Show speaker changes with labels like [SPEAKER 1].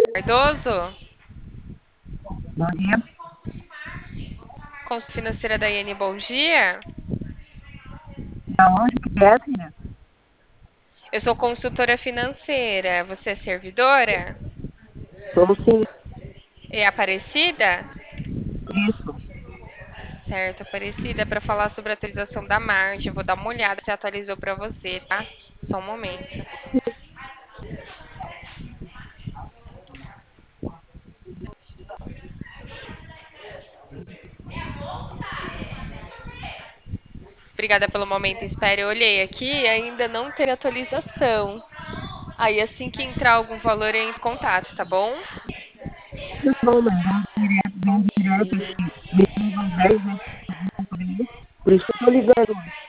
[SPEAKER 1] Cardoso,
[SPEAKER 2] Bom dia.
[SPEAKER 1] consulta financeira da IN, bom dia.
[SPEAKER 2] Da onde que é, filha?
[SPEAKER 1] Eu sou consultora financeira, você é servidora?
[SPEAKER 2] Sou sim.
[SPEAKER 1] É Aparecida?
[SPEAKER 2] Isso.
[SPEAKER 1] Certo, Aparecida, para falar sobre a atualização da margem. Eu vou dar uma olhada se atualizou para você, tá? Só um momento. Obrigada pelo momento, espere. Eu olhei aqui e ainda não tem atualização. Aí assim que entrar algum valor, eu entro em contato, tá bom?
[SPEAKER 2] Tá bom, mas
[SPEAKER 1] Bom
[SPEAKER 2] vamos direto
[SPEAKER 1] dia.
[SPEAKER 2] aqui. Me ligam 10 vezes por dia, por isso que eu tô ligando.